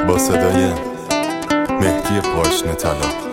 با صدای مهدی پاشنه طلا.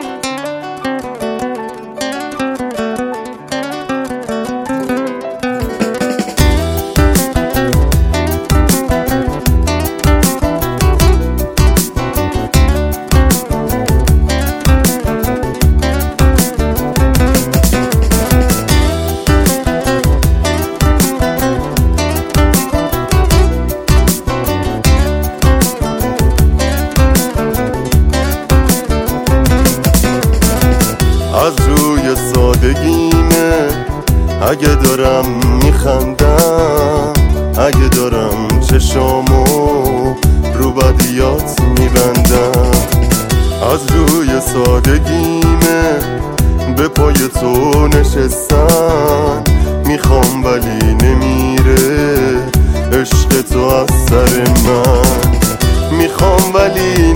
از روی سادگیمه اگه دارم میخندم، اگه دارم چشامو رو بدیات میبندم. از روی سادگیمه به پای تو نشستن میخوام ولی نمیره عشق تو از سر من. میخوام ولی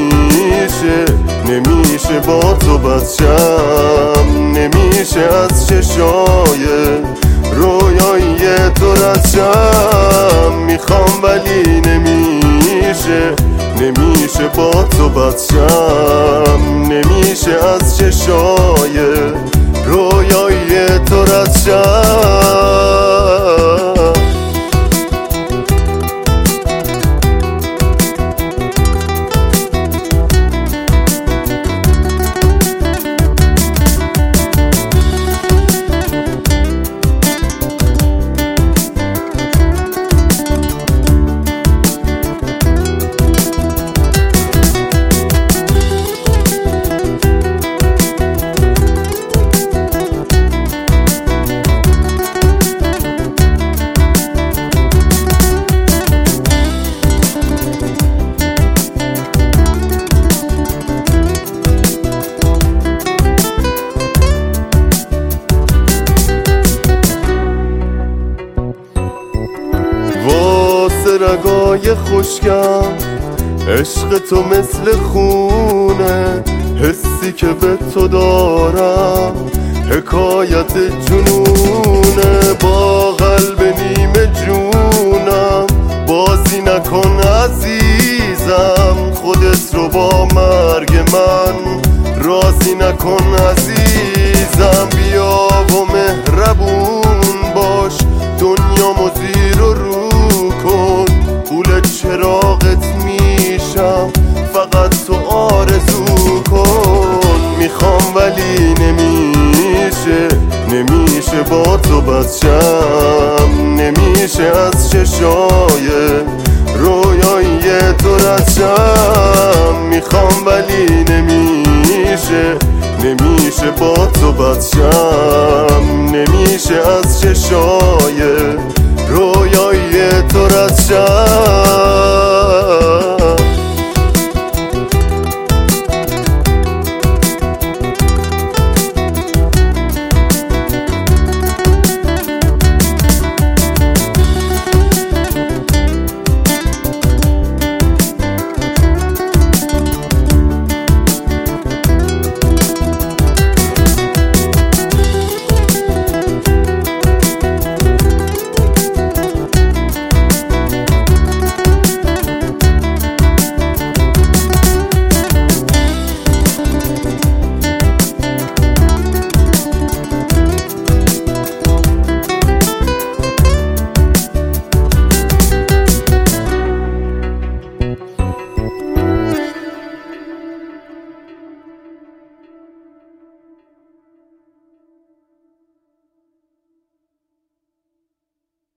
نمیشه با تو بچم، نمیشه از چشای رویایی تو ردشم. میخوام ولی نمیشه با تو بچم، نمیشه از چشای رویایی تو ردشم. رگای خشکم عشق تو مثل خونه، حسی که به تو دارم حکایت جنونه. با قلب نیمه جونم بازی نکن عزیزم، خودت رو با مرگ من راضی نکن عزیزم. بیا و مهربون باش دنیامو زیر و رو کن، پول چراغت میشم فقط تو آرزو کن. میخوام ولی نمیشه با تو بچم، نمیشه از چشای رویایی تو ردشم. میخوام ولی نمیشه با تو بچم، نمیشه از چشای